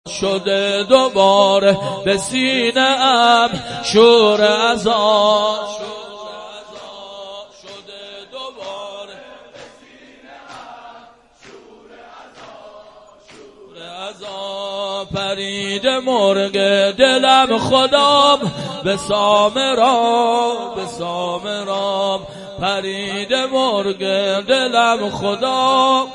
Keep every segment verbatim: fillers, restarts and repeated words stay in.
شده دوباره به سینه ام شور عذاب شده دوباره به سینه ام شور عذاب شور عذاب پرید مرغ دلم خدام به سامرام به سامرام پرید مرغ دلم خدام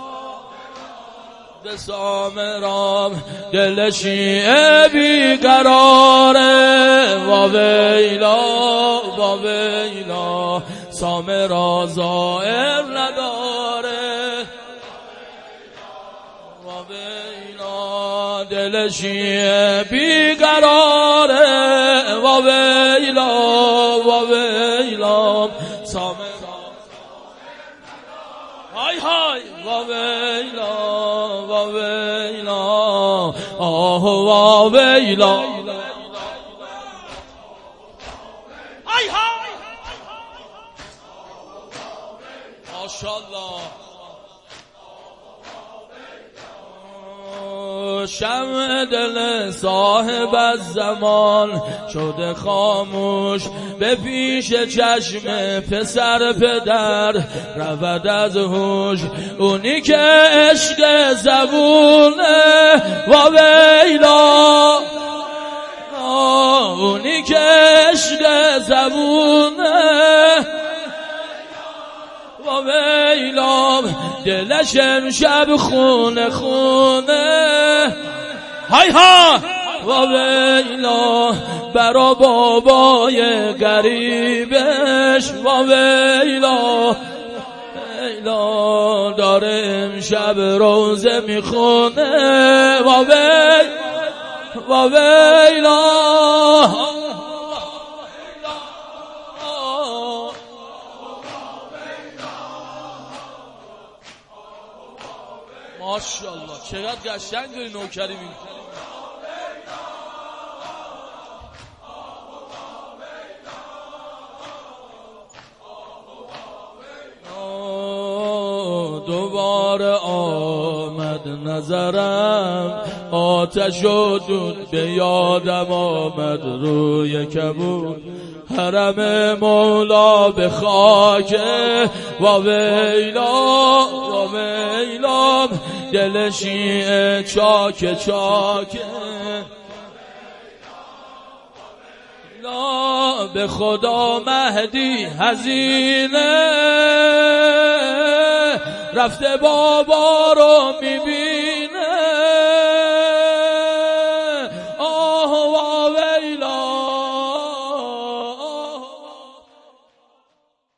به سامرام دل شیعه بیقراره و ویلا و ویلا سامرا زائر نداره و ویلا دل شیعه بیقراره و ویلا و ویلا سامرا های های و ویلا و ویلا آه و ویلا های های ماشاءالله شمع دل صاحب الزمان شده خاموش به پیش چشم پسر پدر رود از هوش اونی که عشق زبونه و ویلا اونی که عشق زبونه و ویلا دلش امشب خونه خونه های ها و ویلا برا بابای گریبش و ویلا ویلا داره امشب روزه میخونه و ویلا و ویلا ماشاءالله چقدر قشنگ داری نوکری میگی دوباره آمد نظرم آتش و دود به یادم آمد روی کبود حرم مولا به خاک و ویلا و ویلا دل شیعه چاک چاک لا به خدا مهدی هزینه رفته بابا رو میبینه